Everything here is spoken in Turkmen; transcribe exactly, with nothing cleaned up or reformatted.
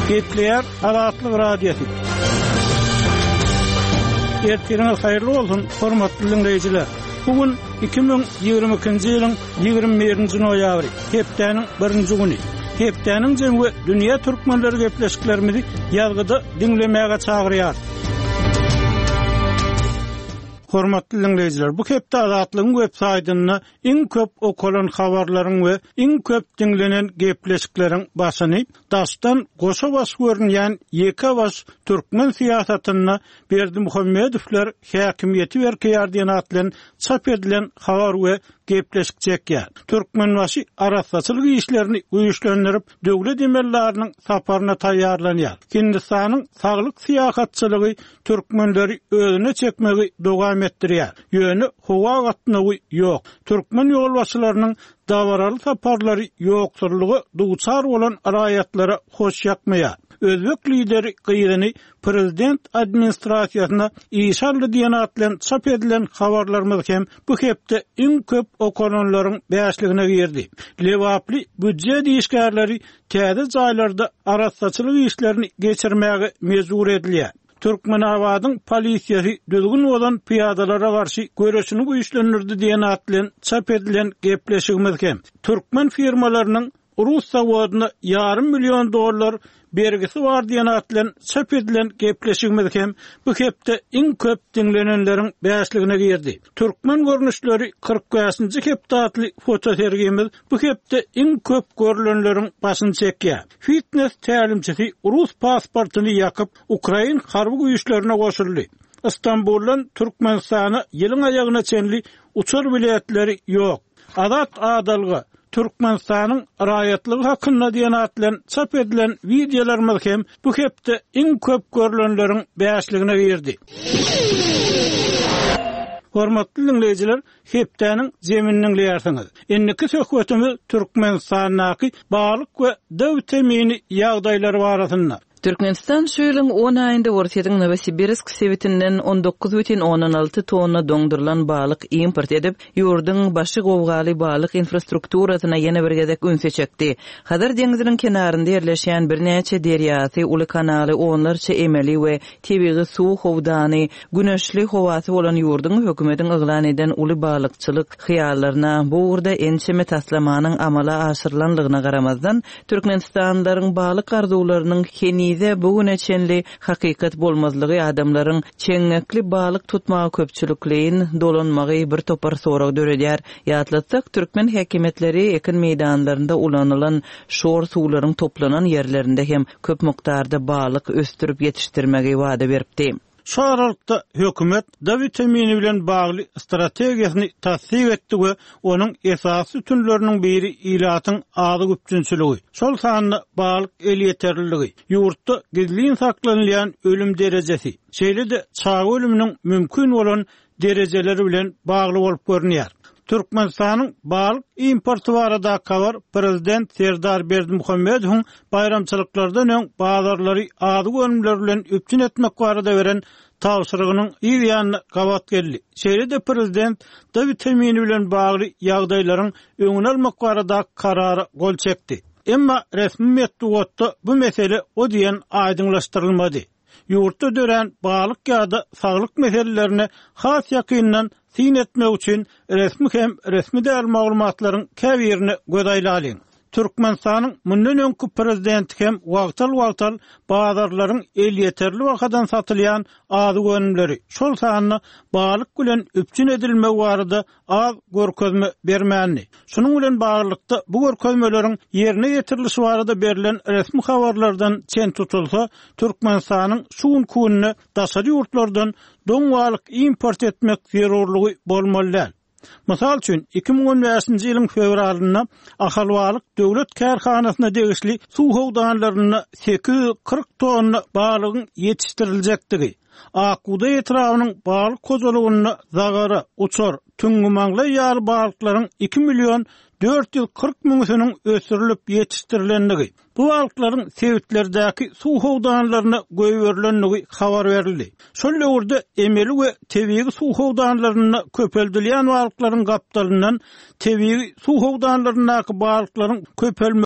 Getleyer Azatlyk radiosu. Ertiriniz hayırlı olsun, hormatly dinleyijiler. Bugün iki bin ýygrimi ikinji ýylyň ýygrimi birinji noýabry, hepdeniň birinji güni. Hepdeniň jemgy dünýä türkmenleri gepleşiklerimizi ýalgyda dinlemäge çagyrýar. Hormatly dinleyijiler, bu hepde Azatlygyň web saýtyna iň köp okulan habarlaryň we iň köp dinlenen gepleşikleriň başyny daşdan goşa baş görünýän ýeke baş türkmen siýasatyna Berdimuhammedowler häkimiýeti berýär diýen atlan çap edilen habar we gepleşik çekýär. Türkmenbaşy arasatçylyk işlerini uýuşlandyrıp döwlet emelleriniň saparyna taýýarlanýar. Hindistanyň saglyk siýasatçylygy türkmenleri özüne çekmegi dowam etdirýär. Ýöne howa gatnagy ýok. Türkmen ýolbaşçylarynyň dawaraly saparlary ýoksurlygy duçar bolan raýatlara hoş ýakmaýar. Özbek lideri gyýryny prezident administrasiýasyna işarly diýen atlan çap edilen habarlarymyz hem bu hepde iň köp okunanlaryň bäşligine girdi. Lewaply büdje diýişgärleri täze jaýlarda arasatçylyk işlerini geçirmäge mejbur edilýär. Türkmenabadyň polisiýasy düzgün bolan piyadalara garşy göreşini güýçlendirdi diýen atlan çap edilen gepleşigimiz hem türkmen firmalarynyň Rus zawodyna yarım milyon dollar bergisi var diýen atlan çap edilen gepleşigimiz hem bu hepde iň köp dinlenenleriň bäşligine girdi. Türkmen görnüşleri kırk beşinji hepde atly fotosergimiz bu hepde iň köp görülenleriň başyny çekýär. Fitness tälimçisi Rus pasportyny ýakyp Ukraina harby güýçlerine goşuldy. İstanbuldan Türkmenistana ýylyň aýagyna çenli uçur biletleri ýok. Azat adalgy Türkmenistanyň raýatlygy hakynda diýen atlan çap edilen videolarymyz hem bu hepde iň köp görülenleriň bäşligine girdi. Hormatly dinleyijiler, hepdeniň zemininiň leýärsiňiz. Enniki söhbetimiz Türkmenistanyň balyk we döwlet temini ýagdaýlary barasynda. Türkmenistan şu ýylyň on aýynda Orsiýatyň Novosibirsk sewitinden on dokuz бүтүн onan alty tonna doňdurulan balyk import edip, ýurduň başy gowgaly balyk infrastrukturasyna ýene bir gezek ünse çekdi. Hadar deňiziniň kenarynda ýerleşýän birnäçe derýasy, uly kanaly, onlarça emeli we tebigy suw howdany, güneşli howasy bolan ýurduň hökümetiň yglan eden uly balykçylyk hyýallaryna bu urda ençeme taslamanyň amala aşyrylanlygyna garamazdan Türkmenistanlaryň balyk arzuwlarynyň heni de bugüne çenli hakikat bolmazlygy adamlaryň çeňekli balyk tutmagy köpçülikliğin dolanmagy bir topar sorag döredýär. Ýatlatsak Türkmen häkimetleri ekin meýdanlarynda ulanylan şor suwlaryň toplanan ýerlerinde hem köp mukdarda balyk östürüp ýetişdirmegi wada beripdi. Şu aralykda hökümet döwlet temini bilen bagly strategiýasyny tasdiq etdi we onuň esasy tünleriniň biri ilatyň azy güpçünçiligi. Şol sanyna balyk el ýeterliligi, ýurtda gizlin saklanýan ölüm derejesi, şeýle-de çağı ölüminiň mümkin bolan derejeleri bilen bagly bolup görünýär. Türkmenistanyň balyk importy barada kavar prezident Serdar Berdimuhammedowyň bayramçylyklardan öň bazarlary azy gönümler bilen üpçün etmek barada beren tawşyrygynyň ýa-da gawat geldi. Şeýle-de prezident döwlet temini bilen bagly ýagdaýlaryň öňüne almak barada karary gol çekdi. Emma resmi metduatda bu mesele o diýen aýdyňlaşdyrylmady. Ýurtda dören balyk ýa-da saglyk meselelerine has ýakyndan sin etmek üçin resmi hem resmi däl maglumatlaryň käbirini gözaýlalyň. Türkmenistanyň mundan öňki prezidenti hem wagtal-wagtal bazarlaryň el ýeterli wakadan satylýan azy gönümleri, şol sanyna balyk bilen üpçün edilmegi barada az görkezme bermäni. Şunuň bilen baglykda bu görkezmeleriň ýerine ýetirilişi barada berilen resmi habarlardan çen tutulsa, Türkmenistanyň şu gününe daşary ýurtlardan doň balyk import etmek zerurlygy bolmaly. Mysal üçin iki bin on beşinji ýylyň fevralyna Ahalwalyk döwlet kärhanasyna degişli suw howdanlaryna sekiz yüz kırk tonna balygyň ýetişdiriljekdigi, Akuda etrawynyň balyk kozulugyna zagara, uçar, tüňgümaňly ýar balyklaryň iki milyon dört yüz kırk müňüsiniň ösürilip ýetişdirilendigi, bu balyklaryň sewitlerdäki suw howdanlaryna göýberilenligi habar berildi. Şol ýurda emeli we tebigi suw howdanlaryna köpeldilýän balyklaryň gapdalyndan tebigi suw howdanlaryna balyklaryň köpelme